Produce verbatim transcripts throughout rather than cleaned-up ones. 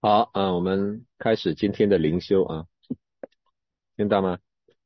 好，啊，我们开始今天的灵修啊，听到吗？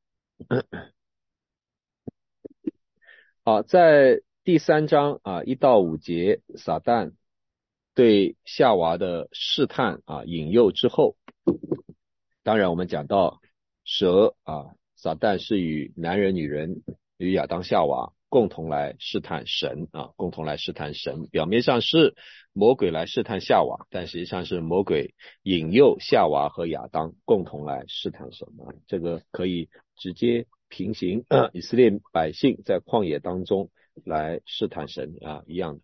好，在第三章啊一到五节，撒旦对夏娃的试探啊引诱之后，当然我们讲到蛇啊，撒旦是与男人、女人与亚当、夏娃共同来试探神啊，共同来试探神。表面上是魔鬼来试探夏娃，但实际上是魔鬼引诱夏娃和亚当共同来试探神啊。这个可以直接平行呃以色列百姓在旷野当中来试探神啊一样的。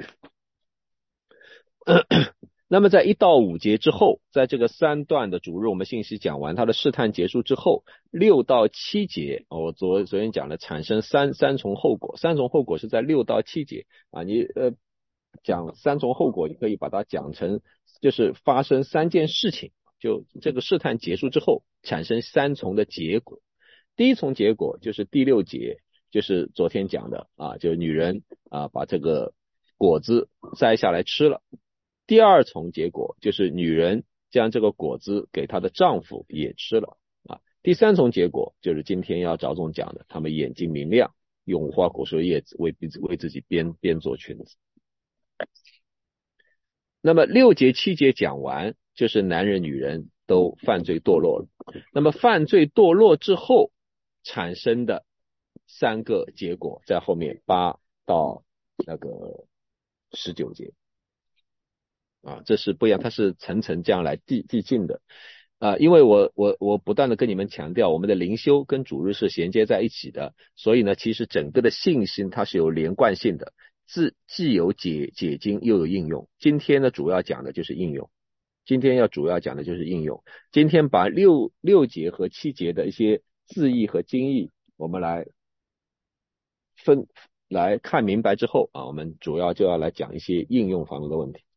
那么在一到五节之后，在这个三段的主日我们信息讲完，它的试探结束之后，六到七节，哦我昨昨天讲了产生三三重后果，三重后果是在六到七节啊，你呃讲三重后果，你可以把它讲成就是发生三件事情，就这个试探结束之后产生三重的结果。第一重结果就是第六节，就是昨天讲的啊，就女人啊把这个果子摘下来吃了。第二重结果就是女人将这个果子给她的丈夫也吃了啊。第三重结果就是今天要着重讲的，他们眼睛明亮，用无花果树叶子为为自己编编做裙子。那么六节七节讲完，就是男人女人都犯罪堕落了。那么犯罪堕落之后产生的三个结果，在后面八到那个十九节啊，这是不一样，它是层层这样来递递进的啊。因为我我我不断的跟你们强调，我们的灵修跟主日是衔接在一起的，所以呢，其实整个的信心它是有连贯性的。自既有解解经又有应用。今天呢，主要讲的就是应用。今天要主要讲的就是应用。今天把六六节和七节的一些字义和经义，我们来分来看明白之后啊，我们主要就要来讲一些应用方面的问题。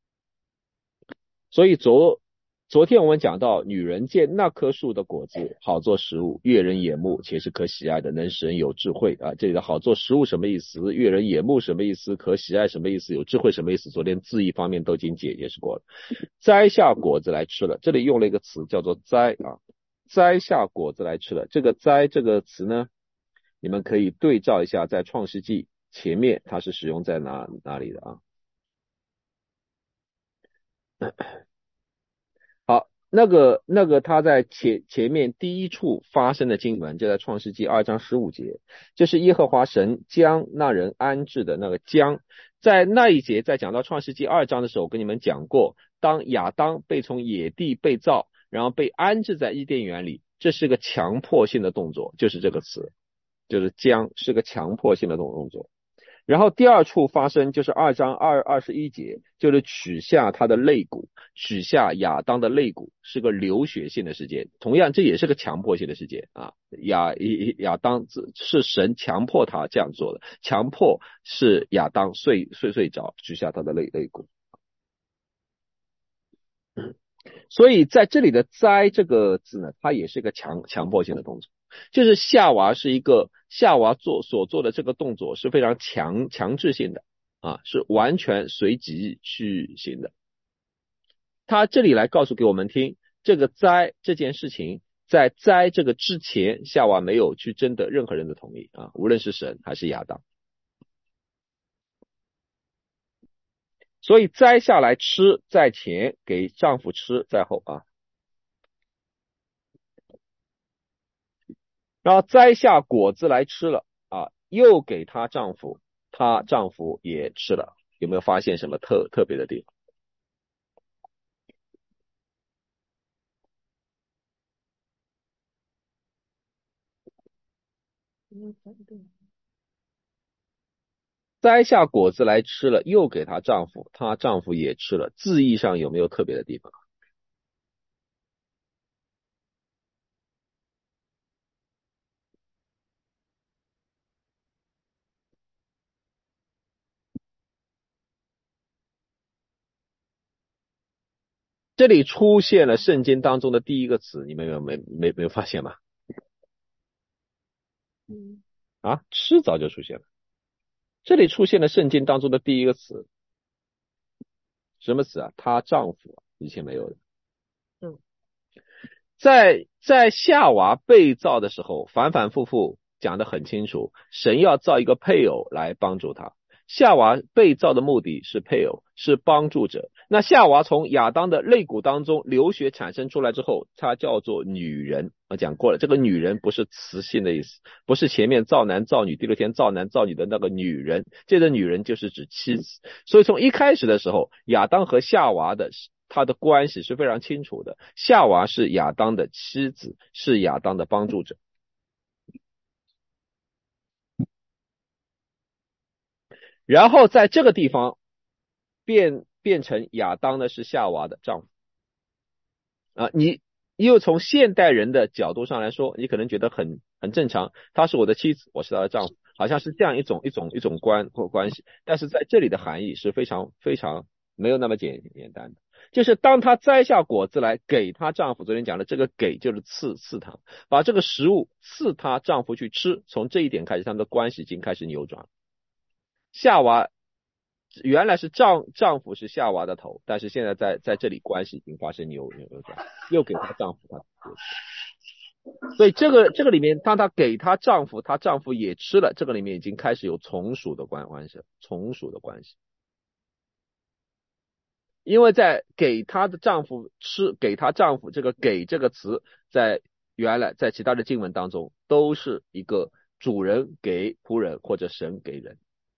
所以昨昨天我们讲到，女人见那棵树的果子好做食物，悦人眼目，且是可喜爱的，能使人有智慧啊。这里的好做食物什么意思？悦人眼目什么意思？可喜爱什么意思？有智慧什么意思？昨天字义方面都已经解解释过了。摘下果子来吃了，这里用了一个词叫做摘啊，摘下果子来吃了。这个摘这个词呢，你们可以对照一下，在创世纪前面它是使用在哪哪里的啊？好，那个那个他在前前面第一处发生的经文，就在创世纪二章十五节，就是耶和华神将那人安置的那个将，在那一节在讲到创世纪二章的时候，我跟你们讲过，当亚当被从野地被造，然后被安置在伊甸园里，这是个强迫性的动作，就是这个词，就是将是个强迫性的动动作。然后第二处发生就是二章二二十一节，就是取下他的肋骨，取下亚当的肋骨，是个流血性的事件。同样，这也是个强迫性的事件啊。亚亚当是神强迫他这样做的，强迫是亚当睡睡睡着，取下他的肋肋骨。所以在这里的摘这个字呢，它也是一个强强迫性的动作，就是夏娃是一个夏娃做所做的这个动作是非常强强制性的啊，是完全随即去行的。他这里来告诉给我们听，这个摘这件事情，在摘这个之前，夏娃没有去征得任何人的同意啊，无论是神还是亚当。所以摘下来吃在前，给丈夫吃在后啊。然后摘下果子来吃了啊，又给她丈夫，她丈夫也吃了。有没有发现什么特特别的地方？摘下果子来吃了，又给她丈夫，她丈夫也吃了。字义上有没有特别的地方？这里出现了圣经当中的第一个词，你们有没没没有发现吗？啊，吃早就出现了。这里出现了圣经当中的第一个词，什么词啊？她丈夫。 以前没有的。 嗯， 在在夏娃被造的时候，反反复复讲得很清楚，神要造一个配偶来帮助他。夏娃被造的目的是配偶，是帮助者。那夏娃从亚当的肋骨当中流血产生出来之后，它叫做女人。我讲过了，这个女人不是雌性的意思，不是前面造男造女，第六天造男造女的那个女人，这个女人就是指妻子。所以从一开始的时候，亚当和夏娃的他的关系是非常清楚的，夏娃是亚当的妻子，是亚当的帮助者。然后在这个地方变变成亚当呢是夏娃的丈夫啊，你又从现代人的角度上来说，你可能觉得很很正常，她是我的妻子，我是她的丈夫，好像是这样一种一种一种关或关系，但是在这里的含义是非常非常没有那么简简单的，就是当她摘下果子来给她丈夫，昨天讲的这个给就是赐赐她，把这个食物赐她丈夫去吃，从这一点开始，他们的关系已经开始扭转了。夏娃原来是丈丈夫是夏娃的头，但是现在在在这里关系已经发生扭扭转，又给她丈夫她，所以这个这个里面，当她给她丈夫，她丈夫也吃了，这个里面已经开始有从属的关关系，从属的关系。因为在给她的丈夫吃，给她丈夫这个给这个词，在原来在其他的经文当中都是一个主人给仆人或者神给人。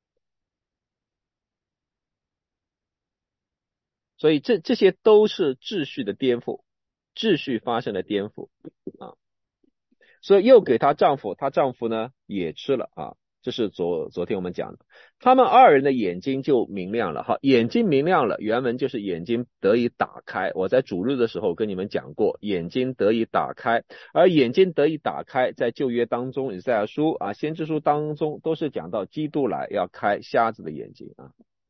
所以这这些都是秩序的颠覆，秩序发生了颠覆啊。所以又给她丈夫，她丈夫呢也吃了啊。这是昨昨天我们讲的，他们二人的眼睛就明亮了。好，眼睛明亮了，原文就是眼睛得以打开。我在主日的时候跟你们讲过，眼睛得以打开，而眼睛得以打开，在旧约当中，以赛亚书啊、先知书当中都是讲到基督来要开瞎子的眼睛啊。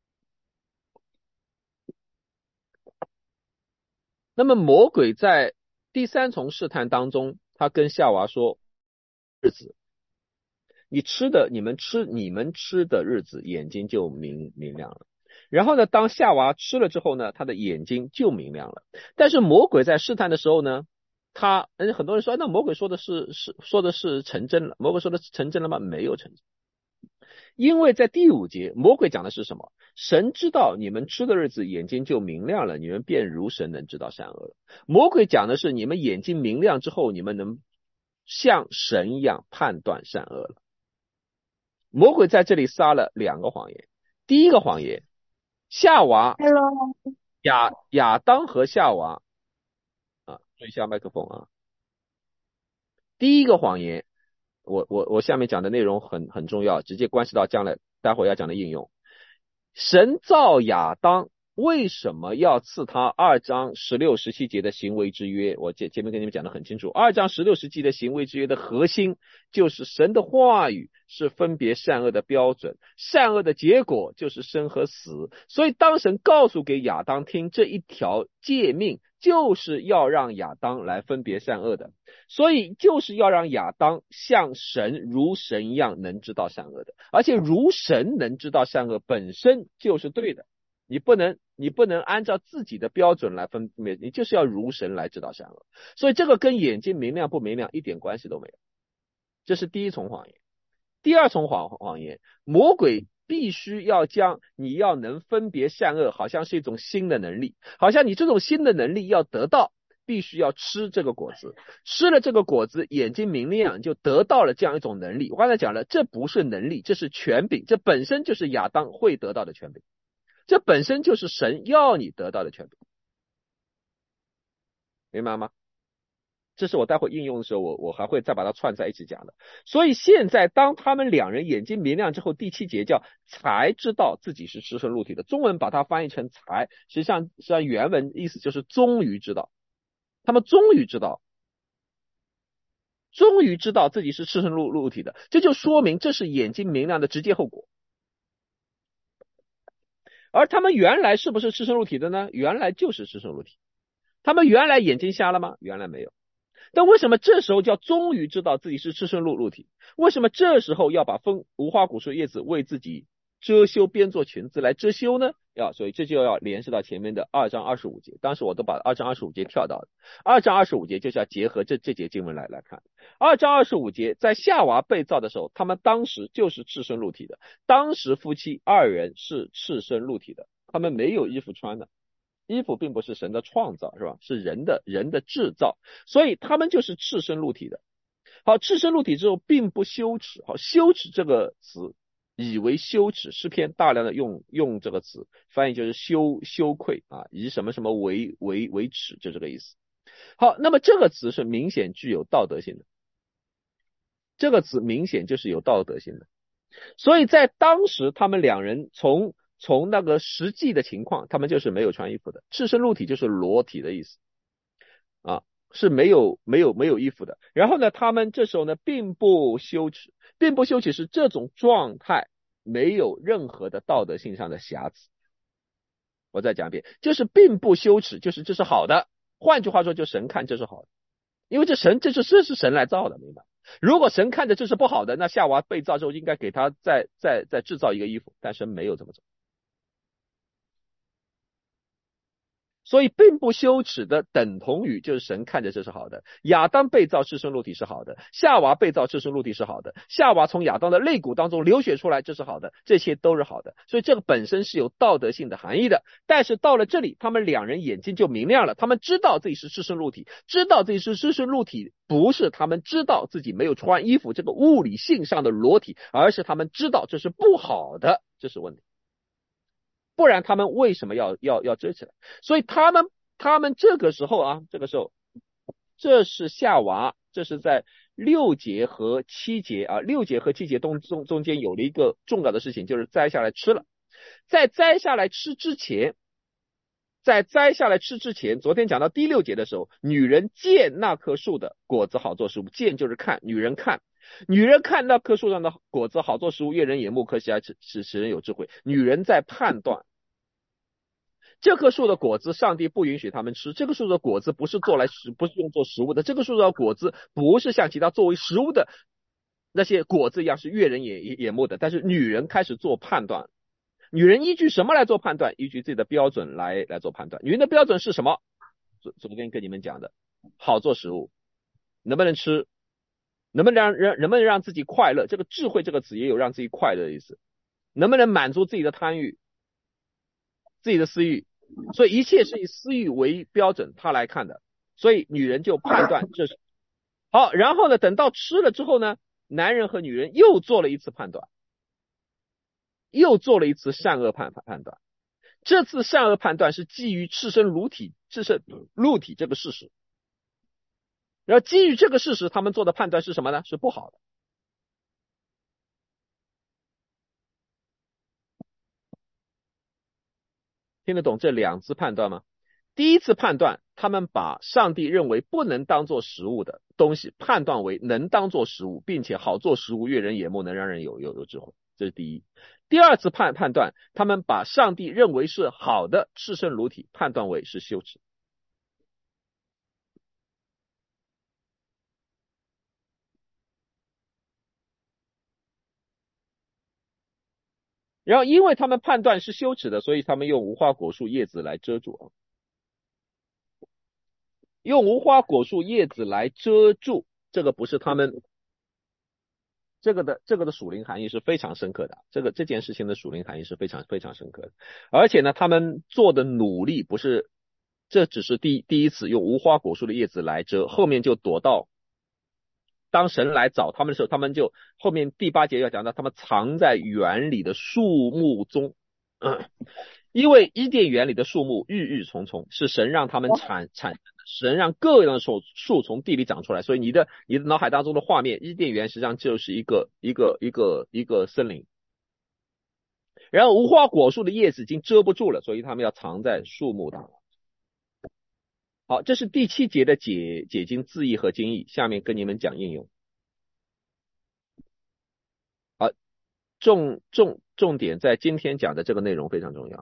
那么魔鬼在第三重试探当中，他跟夏娃说，日子你吃的你们吃你们吃的日子眼睛就明明亮了。然后呢，当夏娃吃了之后呢，他的眼睛就明亮了。但是魔鬼在试探的时候呢，他嗯很多人说，那魔鬼说的是是说的是成真了，魔鬼说的是成真了吗？没有成真。因为在第五节，魔鬼讲的是什么？神知道你们吃的日子眼睛就明亮了，你们便如神能知道善恶了。魔鬼讲的是你们眼睛明亮之后，你们能像神一样判断善恶了。魔鬼在这里撒了两个谎言。第一个谎言，夏娃 Hello， 亚亚当和夏娃啊，注意一下麦克风啊。第一个谎言，我我我下面讲的内容很很重要，直接关系到将来待会要讲的应用。神造亚当，为什么要赐他二章十六十七节的行为之约？我前前面跟你们讲的很清楚，二章十六十七的行为之约的核心就是神的话语是分别善恶的标准，善恶的结果就是生和死。所以当神告诉给亚当听这一条诫命，就是要让亚当来分别善恶的，所以就是要让亚当像神如神一样能知道善恶的，而且如神能知道善恶本身就是对的，你不能你不能按照自己的标准来分别，你就是要如神来知道善恶，所以这个跟眼睛明亮不明亮一点关系都没有。这是第一重谎言。第二重谎谎言，魔鬼必须要将你要能分别善恶，好像是一种新的能力，好像你这种新的能力要得到，必须要吃这个果子，吃了这个果子，眼睛明亮，就得到了这样一种能力。我刚才讲了，这不是能力，这是权柄，这本身就是亚当会得到的权柄，这本身就是神要你得到的权柄，明白吗？这是我待会应用的时候，我我还会再把它串在一起讲的。所以现在当他们两人眼睛明亮之后，第七节叫才知道自己是赤身露体的，中文把它翻译成才，实际上实际上原文意思就是终于知道，他们终于知道，终于知道自己是赤身露露体的，这就说明这是眼睛明亮的直接后果。而他们原来是不是赤身露体的呢？原来就是赤身露体。他们原来眼睛瞎了吗？原来没有。但为什么这时候叫终于知道自己是赤身露露体？为什么这时候要把风无花果树叶子为自己遮羞编做裙子来遮羞呢？ 要，所以这就要联系到前面的二章二十五节。当时我都把二章二十五节跳到了，二章二十五节就是要结合这这节经文来来看。二章二十五节，在夏娃被造的时候，他们当时就是赤身露体的，当时夫妻二人是赤身露体的，他们没有衣服穿的，衣服并不是神的创造，是吧？是人的人的制造，所以他们就是赤身露体的。好，赤身露体之后并不羞耻。好，羞耻这个词，以为羞耻，诗篇大量的用用这个词，翻译就是羞羞愧啊，以什么什么为为为耻，就这个意思。好，那么这个词是明显具有道德性的，这个词明显就是有道德性的。所以在当时他们两人从从那个实际的情况，他们就是没有穿衣服的，赤身露体就是裸体的意思啊，是没有没有没有衣服的。然后呢，他们这时候呢并不羞耻，并不羞耻是这种状态没有任何的道德性上的瑕疵。我再讲一遍，就是并不羞耻，就是这是好的。换句话说，就神看这是好的，因为这神这是这是神来造的，明白？如果神看着这是不好的，那夏娃被造之后应该给他再再再制造一个衣服，但神没有这么做。所以并不羞耻的等同于就是神看着这是好的。亚当被造赤身露体是好的，夏娃被造赤身露体是好的，夏娃从亚当的肋骨当中流血出来，这是好的，这些都是好的。所以这个本身是有道德性的含义的。但是到了这里，他们两人眼睛就明亮了，他们知道自己是赤身露体，知道自己是赤身露体，不是他们知道自己没有穿衣服这个物理性上的裸体，而是他们知道这是不好的，这是问题。不然他们为什么要要要遮起来？所以他们他们这个时候啊，这个时候，这是夏娃，这是在六节和七节啊，六节和七节中中中间有了一个重要的事情，就是摘下来吃了。在摘下来吃之前，在摘下来吃之前，昨天讲到第六节的时候，女人见那棵树的果子好做食物，见就是看，女人看。女人看那棵树上的果子好做食物，悦人眼目，可喜爱，使使人有智慧。女人在判断这棵树的果子，上帝不允许他们吃。这棵树的果子不是做来食，不是用做食物的。这棵树的果子不是像其他作为食物的那些果子一样是悦人眼眼目的。但是女人开始做判断，女人依据什么来做判断？依据自己的标准来来做判断。女人的标准是什么？昨昨天跟你们讲的，好做食物，能不能吃？能不能让人能不能让自己快乐？这个智慧这个词也有让自己快乐的意思。能不能满足自己的贪欲、自己的私欲？所以一切是以私欲为标准，他来看的。所以女人就判断这是好，然后呢，等到吃了之后呢，男人和女人又做了一次判断，又做了一次善恶判判断。这次善恶判断是基于赤身裸体、赤身露体这个事实。然后基于这个事实，他们做的判断是什么呢？是不好的。听得懂这两次判断吗？第一次判断，他们把上帝认为不能当做食物的东西判断为能当做食物，并且好做食物，悦人眼目，能让人有有有智慧，这是第一。第二次判判断，他们把上帝认为是好的赤身裸体判断为是羞耻。然后因为他们判断是羞耻的，所以他们用无花果树叶子来遮住，用无花果树叶子来遮住，这个不是他们这个的这个的属灵含义是非常深刻的，这个这件事情的属灵含义是非常非常深刻的。而且呢，他们做的努力不是，这只是第第一次用无花果树的叶子来遮，后面就躲到当神来找他们的时候，他们就后面第八节要讲到，他们藏在园里的树木中，嗯，因为伊甸园里的树木郁郁葱葱，是神让他们产产神让各样的树树从地里长出来，所以你的你的脑海当中的画面，伊甸园实际上就是一个一个一个一个森林。然后无花果树的叶子已经遮不住了，所以他们要藏在树木当中。好，这是第七节的解解经字义和经义，下面跟你们讲应用。好，重重重点在今天讲的这个内容非常重要。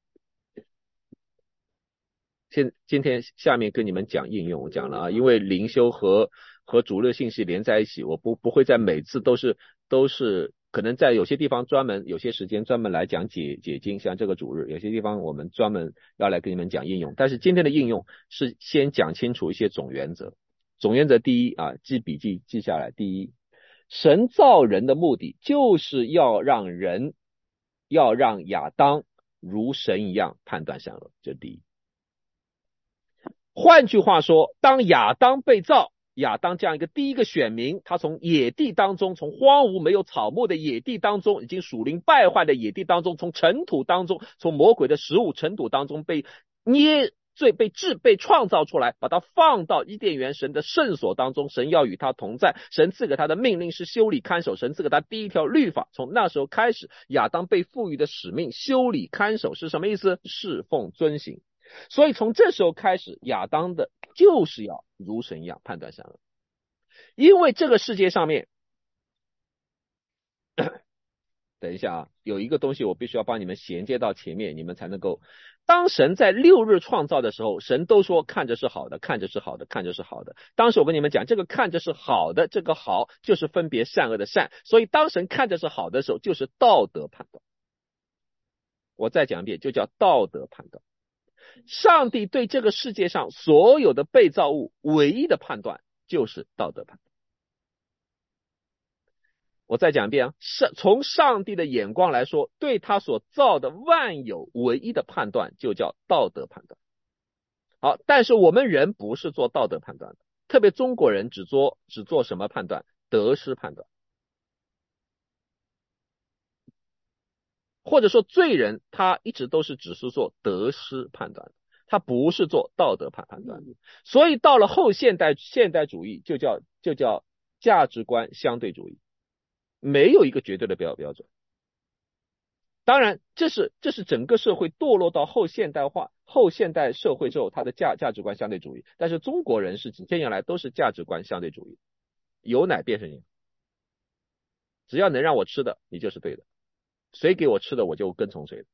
现今天下面跟你们讲应用，我讲了啊，因为灵修和和主日信息连在一起，我不不会在每次都是都是可能在有些地方专门有些时间专门来讲解解经，像这个主日，有些地方我们专门要来跟你们讲应用。但是今天的应用是先讲清楚一些总原则。总原则第一啊，记笔记记下来。第一，神造人的目的就是要让人，要让亚当如神一样判断善恶，这第一。换句话说，当亚当被造，亚当这样一个第一个选民，他从野地当中，从荒芜没有草木的野地当中，已经属灵败坏的野地当中，从尘土当中，从魔鬼的食物尘土当中被捏罪被制被创造出来，把它放到伊甸园神的圣所当中，神要与他同在，神赐给他的命令是修理看守，神赐给他第一条律法。从那时候开始，亚当被赋予的使命修理看守是什么意思？侍奉遵行。所以从这时候开始，亚当的就是要如神一样判断善恶。因为这个世界上面等一下啊，有一个东西我必须要帮你们衔接到前面，你们才能够，当神在六日创造的时候，神都说看着是好的，看着是好的，看着是好的。当时我跟你们讲，这个看着是好的，这个好就是分别善恶的善，所以当神看着是好的时候，就是道德判断。我再讲一遍，就叫道德判断。上帝对这个世界上所有的被造物唯一的判断就是道德判断。我再讲一遍啊，从上帝的眼光来说，对他所造的万有唯一的判断就叫道德判断。好，但是我们人不是做道德判断的，特别中国人只做只做什么判断？得失判断。或者说罪人他一直都是只是做得失判断，他不是做道德判判断。所以到了后现代现代主义就叫就叫价值观相对主义，没有一个绝对的标标准。当然这是这是整个社会堕落到后现代化后现代社会之后它的价价值观相对主义，但是中国人是几千年来都是价值观相对主义，有奶便是赢，只要能让我吃的你就是对的，谁给我吃的我就跟从谁的。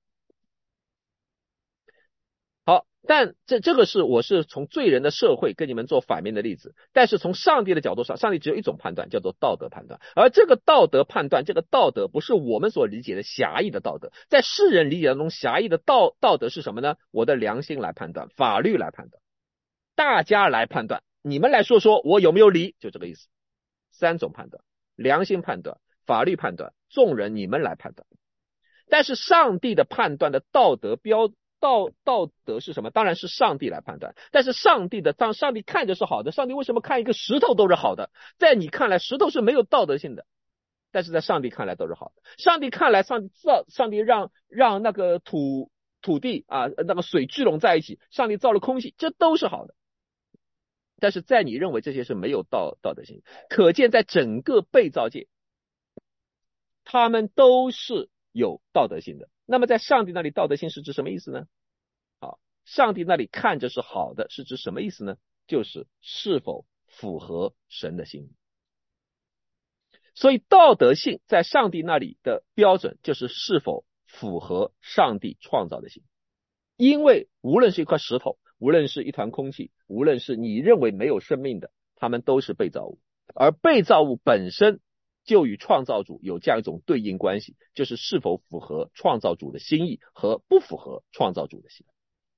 好，但这这个是我是从罪人的社会跟你们做反面的例子，但是从上帝的角度上，上帝只有一种判断，叫做道德判断。而这个道德判断，这个道德不是我们所理解的狭义的道德，在世人理解当中，狭义的道道德是什么呢？我的良心来判断，法律来判断，大家来判断，你们来说说我有没有理，就这个意思。三种判断，良心判断、法律判断，众人你们来判断。但是上帝的判断的道德标道道德是什么？当然是上帝来判断。但是上帝的当上帝看着是好的，上帝为什么看一个石头都是好的？在你看来石头是没有道德性的，但是在上帝看来都是好的。上帝看来上帝造上帝让让那个土土地啊那个水聚拢在一起，上帝造了空气，这都是好的。但是在你认为这些是没有道道德性，可见在整个被造界，他们都是有道德性的。那么在上帝那里道德性是指什么意思呢？好，上帝那里看着是好的是指什么意思呢？就是是否符合神的心意。所以道德性在上帝那里的标准就是是否符合上帝创造的心。因为无论是一块石头，无论是一团空气，无论是你认为没有生命的，它们都是被造物，而被造物本身就与创造主有这样一种对应关系，就是是否符合创造主的心意和不符合创造主的心意。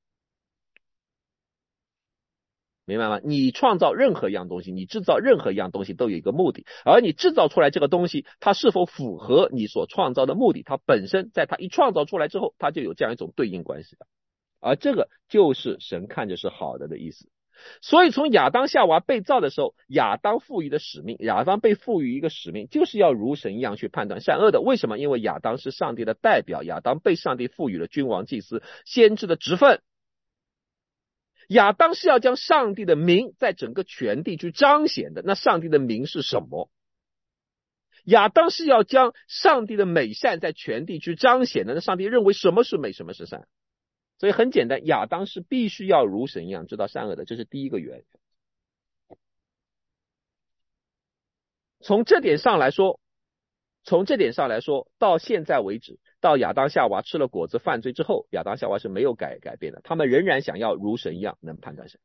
明白吗？你创造任何一样东西，你制造任何一样东西都有一个目的，而你制造出来这个东西，它是否符合你所创造的目的，它本身在它一创造出来之后，它就有这样一种对应关系的。而这个就是神看着是好的的意思。所以从亚当夏娃被造的时候，亚当赋予的使命，亚当被赋予一个使命，就是要如神一样去判断善恶的。为什么？因为亚当是上帝的代表，亚当被上帝赋予了君王、祭司、先知的职分。亚当是要将上帝的名在整个全地去彰显的。那上帝的名是什么？亚当是要将上帝的美善在全地去彰显的。那上帝认为什么是美，什么是善？所以很简单，亚当是必须要如神一样知道善恶的，这是第一个原因。从这点上来说，从这点上来说，到现在为止，到亚当夏娃吃了果子犯罪之后，亚当夏娃是没有改改变的，他们仍然想要如神一样能判断神。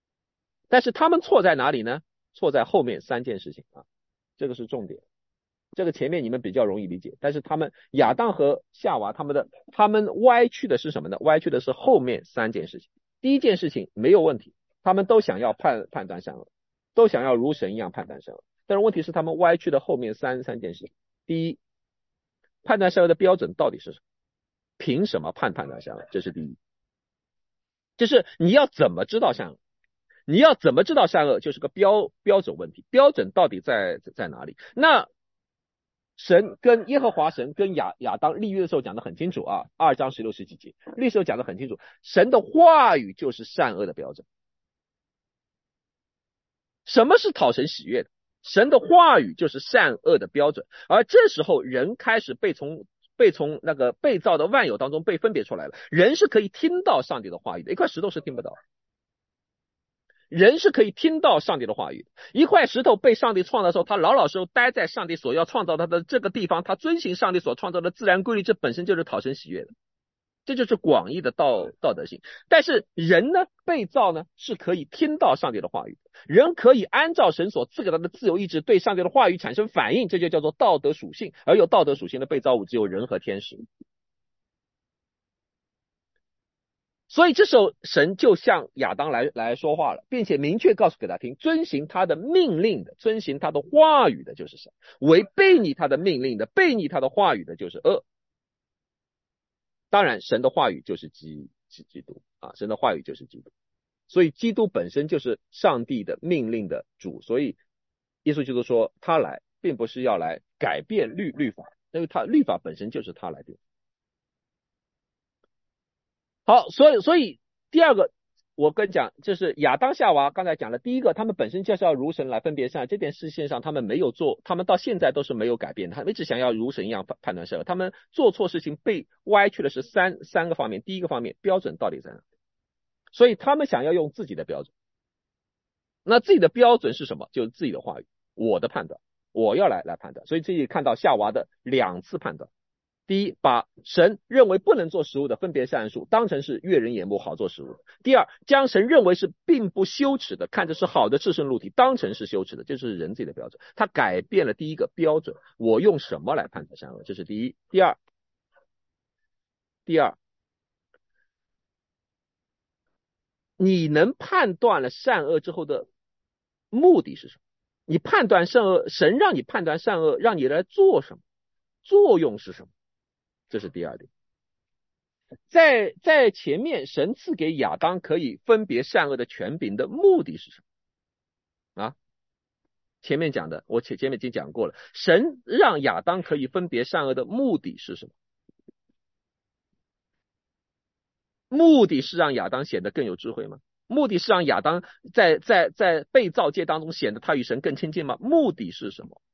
但是他们错在哪里呢？错在后面三件事情啊，这个是重点。 这个前面你们比较容易理解，但是他们亚当和夏娃他们的他们歪曲的是什么呢？歪曲的是后面三件事情。第一件事情没有问题，他们都想要判判断善恶，都想要如神一样判断善恶，但是问题是他们歪曲的后面三三件事情。第一，判断善恶的标准到底是什么？凭什么判判断善恶？这是第一。就是你要怎么知道善恶？你要怎么知道善恶，就是个标标准问题。标准到底在在哪里？那神跟耶和华神跟亚亚当立约的时候讲得很清楚啊，二章十六十几节，历史讲得很清楚，神的话语就是善恶的标准。什么是讨神喜悦的？神的话语就是善恶的标准。而这时候人开始被从被从那个被造的万有当中被分别出来了。人是可以听到上帝的话语的，一块石头是听不到。人是可以听到上帝的话语的。一块石头被上帝创造的时候，他老老实实待在上帝所要创造他的这个地方，他遵行上帝所创造的自然规律，这本身就是讨神喜悦的。这就是广义的道道德性。但是人呢，被造呢是可以听到上帝的话语，人可以按照神所赐给他的自由意志对上帝的话语产生反应，这就叫做道德属性。而有道德属性的被造物只有人和天使。所以这时候神就向亚当来来说话了，并且明确告诉给他听，遵行他的命令的，遵行他的话语的就是神，违背你他的命令的，背逆他的话语的就是恶。当然神的话语就是基基督啊，神的话语就是基督。所以基督本身就是上帝的命令的主，所以耶稣基督说他来并不是要来改变律律法，因为他律法本身就是他来定。好，所以所以第二个我跟讲，就是亚当夏娃刚才讲了，第一个他们本身就是要如神来分别善，这点事线上他们没有做，他们到现在都是没有改变的，他们一直想要如神一样判断善恶，他们做错事情被歪曲的是三三个方面。第一个方面，标准到底在哪？所以他们想要用自己的标准。那自己的标准是什么？就是自己的话语，我的判断，我要来来判断。所以这里看到夏娃的两次判断。第一，把神认为不能做食物的分别善恶树当成是悦人眼目好做食物。第二，将神认为是并不羞耻的，看着是好的赤身露体当成是羞耻的，这是人自己的标准。他改变了第一个标准，我用什么来判断善恶，这是第一。第二，第二，你能判断了善恶之后的目的是什么？你判断善恶，神让你判断善恶，让你来做什么？作用是什么？这是第二点。在在前面神赐给亚当可以分别善恶的权柄的目的是什么啊？前面讲的，我前前面已经讲过了。神让亚当可以分别善恶的目的是什么？目的是让亚当显得更有智慧吗？目的是让亚当在在在被造界当中显得他与神更亲近吗？目的是什么？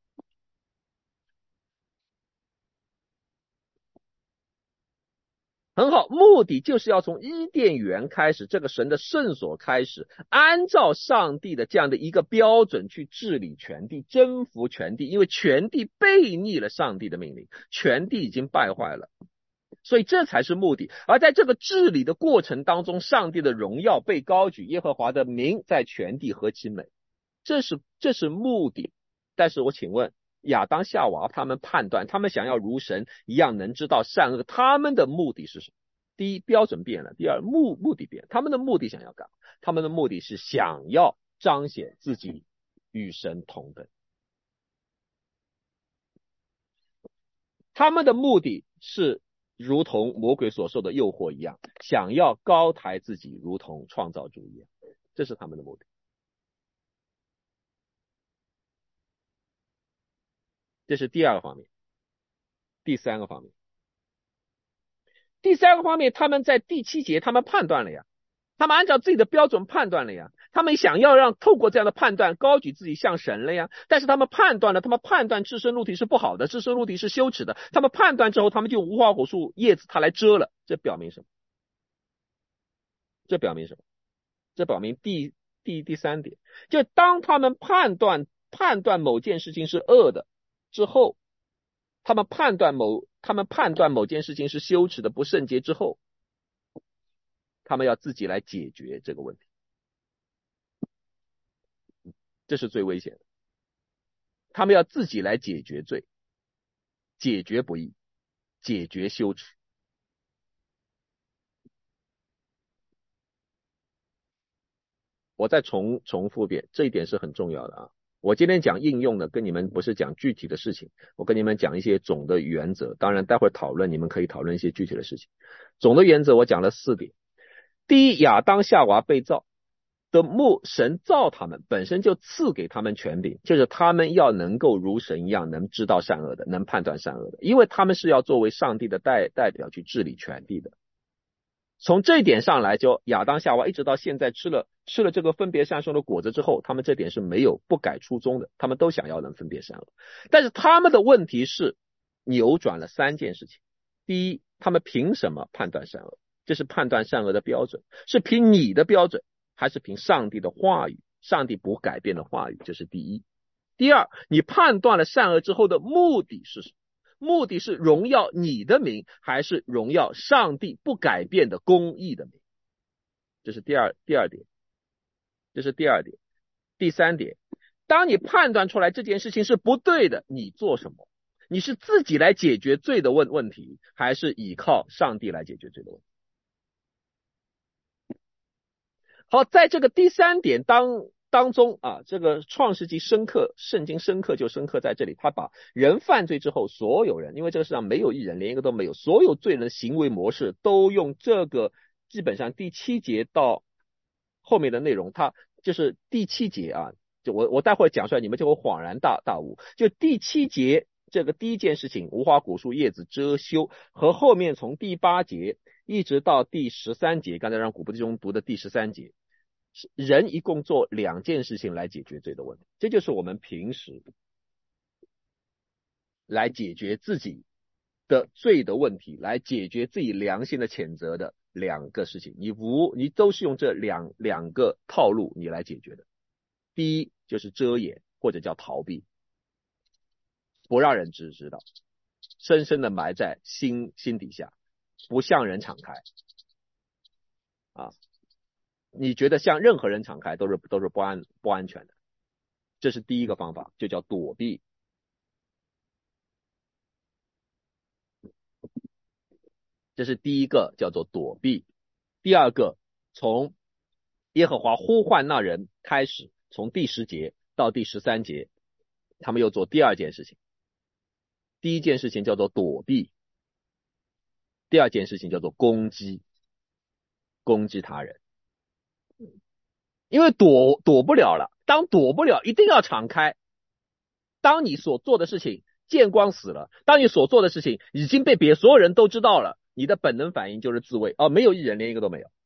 很好，目的就是要从伊甸园开始，这个神的圣所开始，按照上帝的这样的一个标准去治理全地，征服全地，因为全地背逆了上帝的命令，全地已经败坏了，所以这才是目的。而在这个治理的过程当中，上帝的荣耀被高举，耶和华的名在全地何其美，这是这是目的。但是我请问亚当夏娃他们判断，他们想要如神一样能知道善恶，他们的目的是什么？第一，标准变了；第二，目目的变了。他们的目的想要干嘛？他们的目的是想要彰显自己与神同等。他们的目的是如同魔鬼所受的诱惑一样，想要高抬自己，如同创造主一样，这是他们的目的。这是第二个方面。第三个方面，第三个方面，他们在第七节，他们判断了呀，他们按照自己的标准判断了呀，他们想要让透过这样的判断高举自己像神了呀，但是他们判断了，他们判断赤身露体是不好的，赤身露体是羞耻的，他们判断之后，他们就用无花果树叶子他来遮了，这表明什么？这表明什么？这表明第第第三点，就当他们判断判断某件事情是恶的之后，他们判断某他们判断某件事情是羞耻的不圣洁之后，他们要自己来解决这个问题，这是最危险的。他们要自己来解决罪， 解决不易，解决羞耻。我再重重复一遍，这一点是很重要的啊。我今天讲应用的，跟你们不是讲具体的事情，我跟你们讲一些总的原则。当然，待会儿讨论你们可以讨论一些具体的事情。总的原则我讲了四点。第一，亚当夏娃被造的目，神造他们本身就赐给他们权柄，就是他们要能够如神一样能知道善恶的，能判断善恶的，因为他们是要作为上帝的代代表去治理全地的。从这一点上来，就亚当夏娃一直到现在吃了吃了这个分别善恶的果子之后，他们这点是没有不改初衷的，他们都想要能分别善恶。但是他们的问题是扭转了三件事情。第一，他们凭什么判断善恶？这是判断善恶的标准，是凭你的标准，还是凭上帝的话语？上帝不改变的话语，这是第一。第二，你判断了善恶之后的目的是什么？目的是荣耀你的名，还是荣耀上帝不改变的公义的名？这是第二第二点，这是第二点。第三点，当你判断出来这件事情是不对的，你做什么？你是自己来解决罪的问问题，还是依靠上帝来解决罪的问题？好，在这个第三点当当中啊，这个创世纪深刻，圣经深刻就深刻在这里，他把人犯罪之后，所有人，因为这个世上没有一人，连一个都没有，所有罪人的行为模式都用这个，基本上第七节到后面的内容，它就是第七节啊，就我我待会儿讲出来，你们就会恍然大大悟。就第七节这个第一件事情，无花果树叶子遮羞，和后面从第八节一直到第十三节，刚才让古布弟兄读的第十三节，人一共做两件事情来解决罪的问题，这就是我们平时来解决自己的罪的问题，来解决自己良心的谴责的两个事情，你无你都是用这两两个套路你来解决的。第一就是遮掩，或者叫逃避，不让人知知道，深深的埋在心心底下，不向人敞开啊。你觉得向任何人敞开都是都是不安不安全的，这是第一个方法，就叫躲避。这是第一个，叫做躲避。第二个，从耶和华呼唤那人开始，从第十节到第十三节，他们又做第二件事情。第一件事情叫做躲避，第二件事情叫做攻击，攻击他人。因为躲躲不了了，当躲不了，一定要敞开。当你所做的事情见光死了，当你所做的事情已经被别所有人都知道了，你的本能反应就是自卫。哦，没有一人，连一个都没有，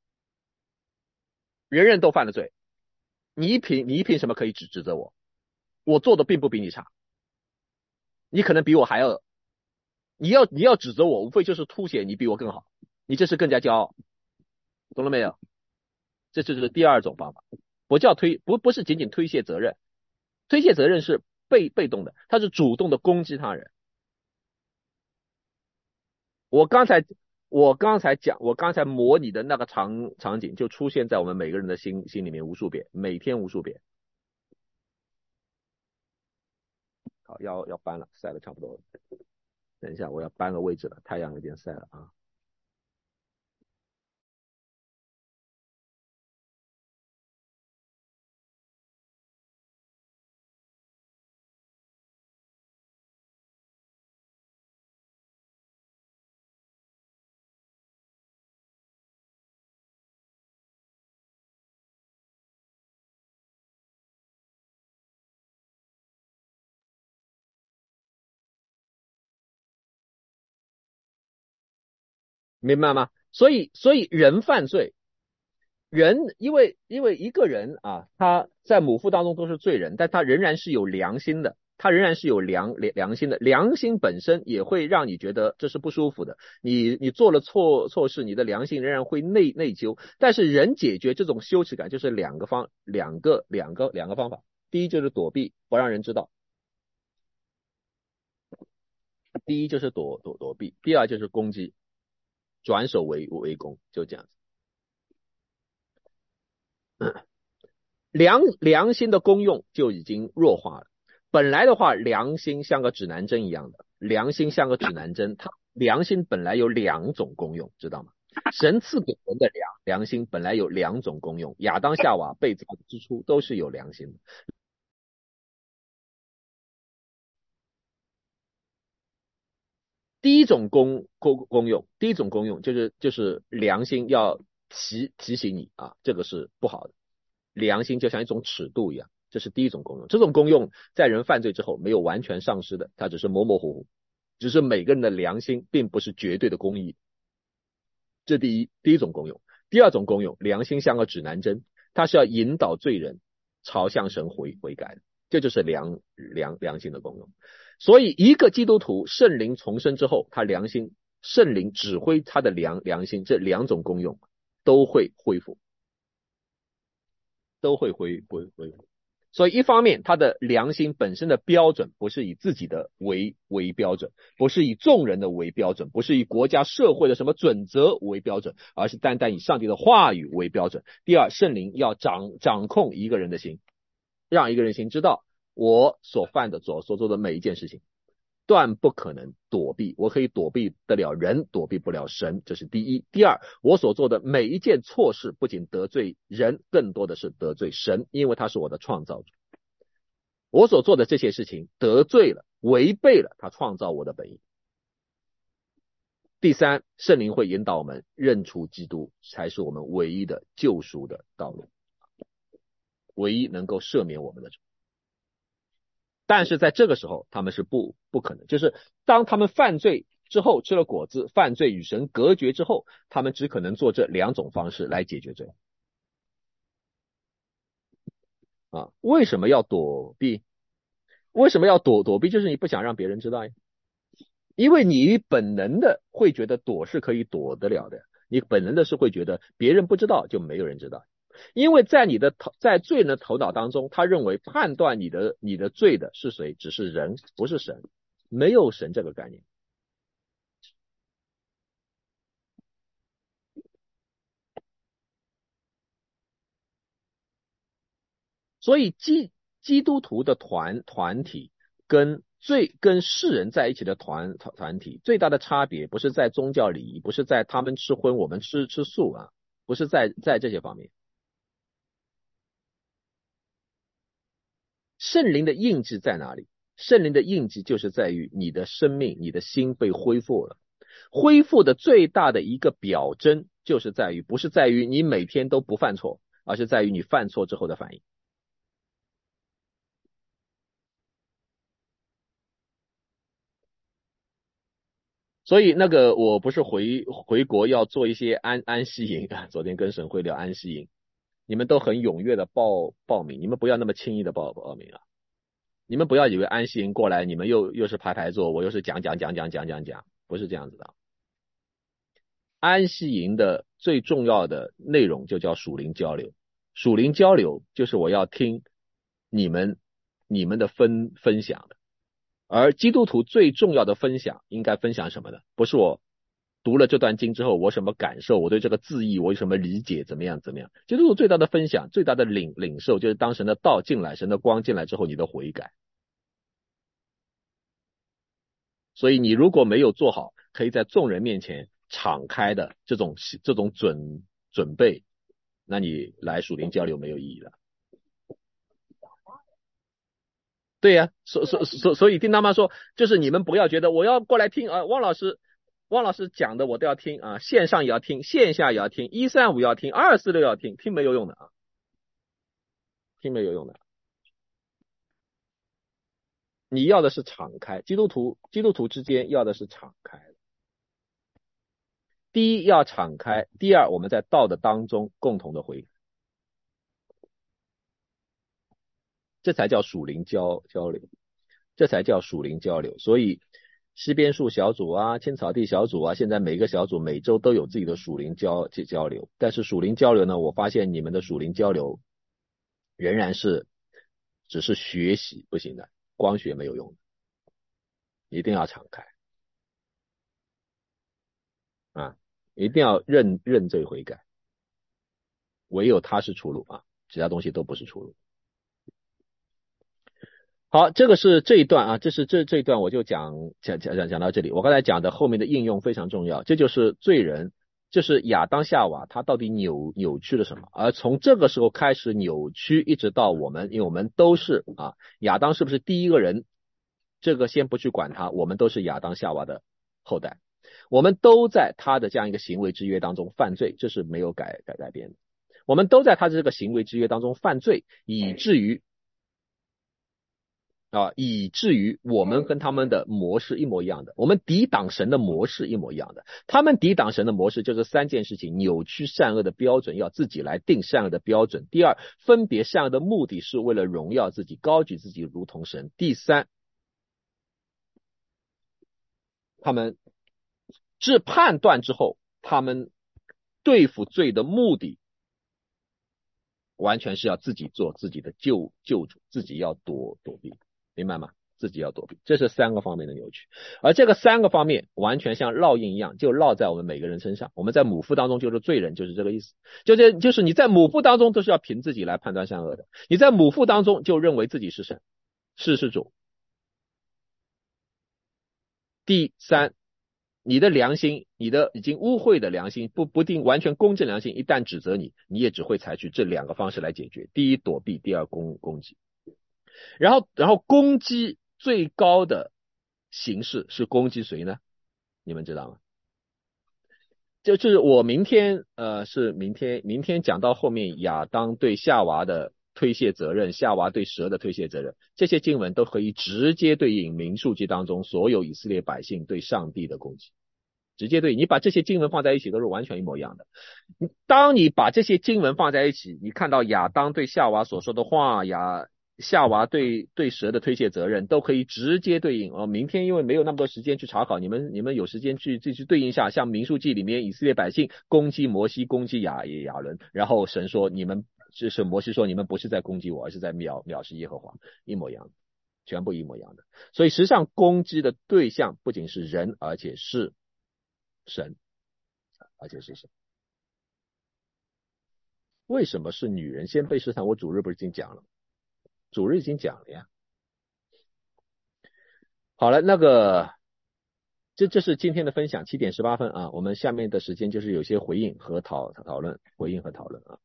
人人都犯了罪，你凭你凭什么可以指指责我？我做的并不比你差，你可能比我还要，你要你要指责我，无非就是凸显你比我更好，你这是更加骄傲，懂了没有？这就是第二种方法，不叫推，不不是仅仅推卸责任，推卸责任是被被动的，他是主动的攻击他人。我刚才我刚才讲，我刚才模拟的那个场场景就出现在我们每个人的心心里面无数遍，每天无数遍。好，要要搬了，晒的差不多了。等一下，我要搬个位置了，太阳有点晒了啊。明白吗？所以，所以人犯罪，人因为因为一个人啊，他在母腹当中都是罪人，但他仍然是有良心的，他仍然是有良良良心的，良心本身也会让你觉得这是不舒服的。你你做了错错事，你的良心仍然会内内疚。但是人解决这种羞耻感就是两个方两个两个两个方法，第一就是躲避，不让人知道。第一就是躲躲躲避，第二就是攻击，转守为为攻，就这样子。良良心的功用就已经弱化了。本来的话，良心像个指南针一样的， 良心像个指南针，它良心本来有两种功用，知道吗？神赐给人的良良心本来有两种功用，亚当夏娃被造之初都是有良心的。第一种功功功用，第一种功用就是就是良心要提提醒你啊，这个是不好的。良心就像一种尺度一样，这是第一种功用。这种功用在人犯罪之后没有完全丧失的，它只是模模糊糊，只是每个人的良心并不是绝对的公义。这第一第一种功用。第二种功用，良心像个指南针，它是要引导罪人朝向神悔悔改的，这就是良良良心的功用。所以一个基督徒圣灵重生之后，他良心圣灵指挥他的良良心，这两种功用都会恢复，都会恢恢恢复。所以一方面他的良心本身的标准不是以自己的为为标准，不是以众人的为标准，不是以国家社会的什么准则为标准，而是单单以上帝的话语为标准。第二，圣灵要掌掌控一个人的心，让一个人心知道我所犯的所所做的每一件事情断不可能躲避，我可以躲避得了人，躲避不了神，这是第一。第二，我所做的每一件错事不仅得罪人，更多的是得罪神，因为他是我的创造主。我所做的这些事情得罪了，违背了他创造我的本意。第三，圣灵会引导我们认出基督才是我们唯一的救赎的道路，唯一能够赦免我们的主。但是在这个时候他们是不不可能，就是当他们犯罪之后，吃了果子，犯罪与神隔绝之后，他们只可能做这两种方式来解决罪啊。为什么要躲避？为什么要躲躲避？就是你不想让别人知道呀，因为你本能的会觉得躲是可以躲得了的，你本能的是会觉得别人不知道就没有人知道。因为在你的头，在罪人的头脑当中，他认为判断你的你的罪的是谁？只是人，不是神，没有神这个概念。所以基基督徒的团团体跟最跟世人在一起的团团团体最大的差别，不是在宗教礼仪，不是在他们吃荤我们吃吃素啊，不是在在这些方面。圣灵的印记在哪里？圣灵的印记就是在于你的生命，你的心被恢复了。恢复的最大的一个表征，就是在于不是在于你每天都不犯错，而是在于你犯错之后的反应。所以那个我不是回回国要做一些安安息营啊，昨天跟沈辉聊安息营，你们都很踊跃的报报名，你们不要那么轻易的报报名啊。你们不要以为安息营过来，你们又又是排排坐，我又是讲讲讲讲讲讲讲，不是这样子的。安息营的最重要的内容就叫属灵交流，属灵交流就是我要听你们你们的分分享的。而基督徒最重要的分享应该分享什么呢？不是我读了这段经之后我什么感受，我对这个字义我有什么理解，怎么样怎么样。基督徒最大的分享，最大的领领受，就是当神的道进来，神的光进来之后，你的悔改。所以你如果没有做好可以在众人面前敞开的这种这种准准备，那你来属灵交流没有意义了。对呀、啊，所所所所以听他妈说，就是你们不要觉得我要过来听啊，汪老师汪老师讲的我都要听啊，线上也要听，线下也要听，一三五要听，二四六要听，听没有用的啊，听没有用的。你要的是敞开，基督徒基督徒之间要的是敞开。第一要敞开，第二我们在道的当中共同的回应，这才叫属灵交交流，这才叫属灵交流。所以西边树小组啊，青草地小组啊，现在每个小组每周都有自己的属灵交交流。但是属灵交流呢，我发现你们的属灵交流仍然是只是学习不行的，光学没有用的，一定要敞开啊，一定要认认罪悔改，唯有他是出路啊，其他东西都不是出路。 好，这个是这一段啊，这是这这一段我就讲讲讲讲讲到这里。我刚才讲的后面的应用非常重要，这就是罪人，就是亚当夏娃他到底扭扭曲了什么？而从这个时候开始扭曲，一直到我们，因为我们都是啊，亚当是不是第一个人？这个先不去管他，我们都是亚当夏娃的后代，我们都在他的这样一个行为之约当中犯罪，这是没有改改改变的。我们都在他的这个行为之约当中犯罪，以至于。啊，以至于我们跟他们的模式一模一样的，我们抵挡神的模式一模一样的。他们抵挡神的模式就是三件事情：扭曲善恶的标准，要自己来定善恶的标准；第二，分别善恶的目的是为了荣耀自己，高举自己如同神；第三，他们至判断之后，他们对付罪的目的完全是要自己做自己的救救主，自己要躲躲避，明白吗？自己要躲避，这是三个方面的扭曲，而这个三个方面完全像烙印一样，就烙在我们每个人身上。我们在母腹当中就是罪人，就是这个意思。就这就是你在母腹当中都是要凭自己来判断善恶的，你在母腹当中就认为自己是神，是是主。第三，你的良心，你的已经污秽的良心，不不定完全公正良心，一旦指责你，你也只会采取这两个方式来解决：第一，躲避；第二，攻攻击。然后，然后攻击最高的形式是攻击谁呢？你们知道吗？就是我明天呃是明天明天讲到后面亚当对夏娃的推卸责任，夏娃对蛇的推卸责任，这些经文都可以直接对应民数记当中所有以色列百姓对上帝的攻击，直接对应。你把这些经文放在一起都是完全一模一样的。当你把这些经文放在一起，你看到亚当对夏娃所说的话，亚夏娃对对蛇的推卸责任都可以直接对应。哦，明天因为没有那么多时间去查考，你们你们有时间去继续对应一下，像民数记里面以色列百姓攻击摩西，攻击亚亚伦，然后神说你们就是摩西说你们不是在攻击我，而是在藐藐视耶和华，一模一样的，全部一模一样的。所以实际上攻击的对象不仅是人，而且是神，而且是神。为什么是女人先被试探？我主日不是已经讲了，主日已经讲了呀。好了，那个，这这是今天的分享，七点十八分啊。我们下面的时间就是有些回应和讨讨论，回应和讨论啊。